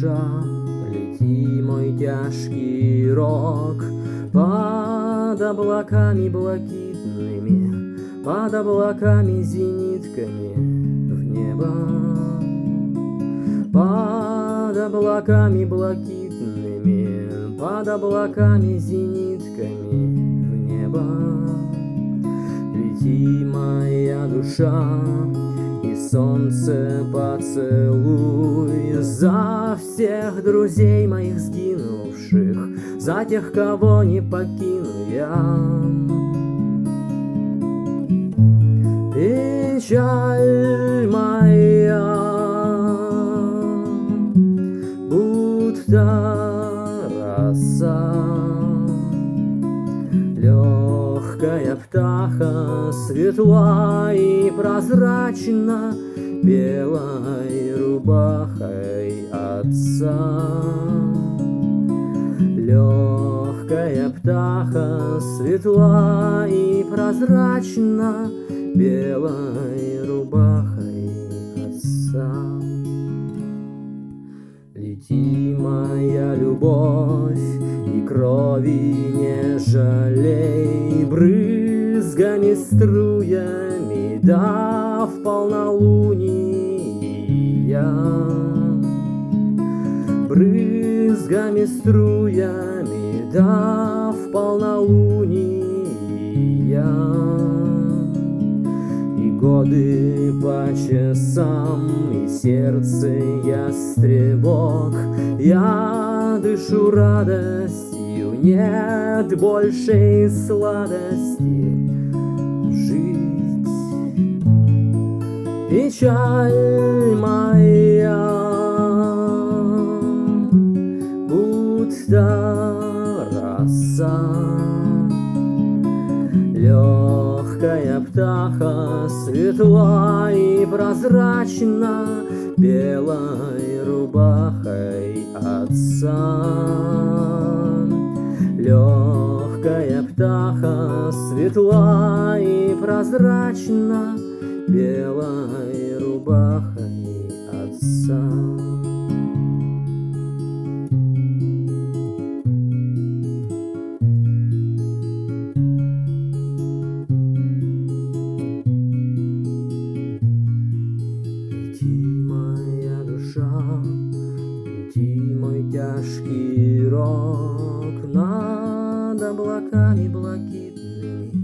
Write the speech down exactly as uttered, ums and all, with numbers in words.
душа, лети, мой тяжкий рок, под облаками блакитными, под облаками зенитками в небо, под облаками блакитными, под облаками зенитками в небо. Лети, моя душа, и солнце поцелуй за всех друзей моих сгинувших, за тех, кого не покину я. Печаль моя будто роса, легкая птаха светла и прозрачна белой рубахой отца. Легкая птаха светла и прозрачна белой рубахой отца. Лети, моя любовь, и крови не жалей, брызгами, струями, да в полнолуние, брызгами, струями, да в полнолуние. И годы по часам, и сердце ястребок, я дышу радостью, нет большей сладости жить. Печаль моя будто роса, легкая птаха светла и прозрачна белой рубахой отца. Легкая птаха светла и прозрачна белой рубахой отца. Лети, мой тяжкий рок, над облаками блакитными,